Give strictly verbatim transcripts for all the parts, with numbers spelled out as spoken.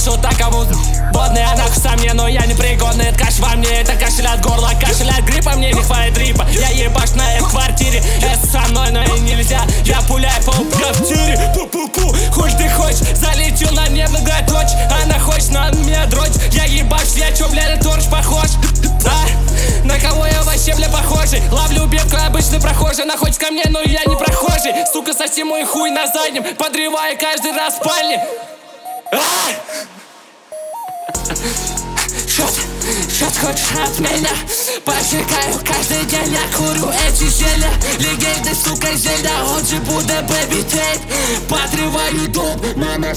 ебашу так кому водный, она со мне, но я не пригодный. Это кашель во мне, это кашель от горла, кашель от гриппа, мне не хватит рипа. Я ебаш на этой квартире, это со мной, но и нельзя. Я пуляю по квартире, пу-пу-пу. Хуй ты хочешь, залетел на небо, дочь. Она хочет на меня дрочь. Я ебаш, я чё, бля, на торч похож? А? На кого я вообще, бля, похожий? Ловлю бебку, обычный прохожий. Она хочет ко мне, но я не прохожий. Сука, соси мой хуй на заднем, подрывая каждый раз в спальне. Что ты хочешь от меня? Поджигаю каждый день, я курю эти зелья. Легенды, сука, зелья, он же Будда, бэби тейп. Подрываю дуб, мама.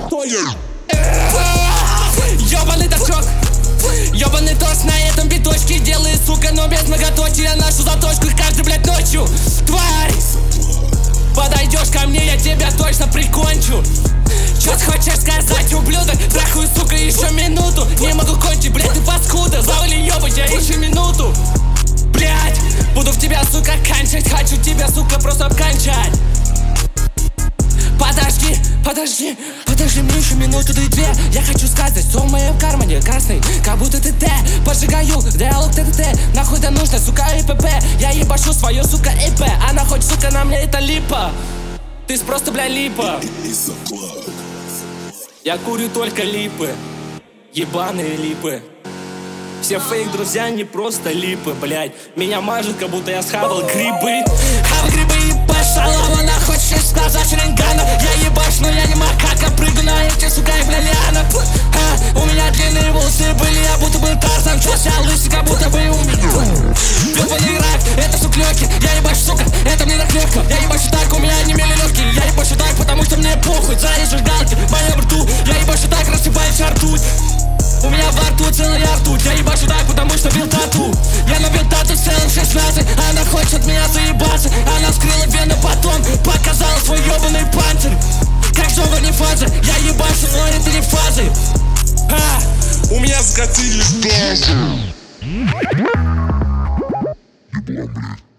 Ёбаный торчок, ёбаный тост на этом биточке. Делает, сука, но без многоточия. Нашу заточку каждый, блядь, ночью. Тварь, подойдешь ко мне, я тебя точно прикончу. Чё ты хочешь сказать, ублюдок? Трахаю, сука, еще минуту. Не могу кончить, блядь, ты паскуда. Завали ёбать, я еще минуту. Блядь, буду в тебя, сука, кончать. Хочу тебя, сука, просто обкончать. Подожди, подожди, подожди мне еще минуту, да и две. Я хочу сказать, что в моем кармане красный, как будто ТТ. Поджигаю, диалог ТТТ. Нахуй да нужно, сука, ИПП. Я ебашу свое, сука, ИП. Она хоть, сука, на мне это липа. Ты просто, бля, липа. Я курю только липы, ебаные липы. Все фейк друзья не просто липы, блядь. Меня мажут, как будто я схавал грибы. Хавал грибы, ебашь, шалава. Она хочет сказать рентгана. Я ебашь, но я не макака. Прыгну на эти, сука, и бля, лиана. А, у меня длинные волосы были, я будто бы Тарзан. Чёся лысый, как будто бы у меня ёбаный рак, это суклёки. Я ебашь, сука, это мне наклепка. Я ебашу так, у меня не мели лёгкие. Я ебашу так, потому что мне похуй. Зарежешь галки в моем рту. Я ебашу так, рассыпается ртуть. У меня во рту целая ртуть. Я ебашу так, потому что бил тату. Я набил тату в целом шестнадцать. Она хочет от меня заебаться. Она вскрыла вену, потом показала свой ебаный панцирь. Как жёга не фаза. Я ебашу, но это не фазы. А, у меня закатились глаза. Еблан, блядь.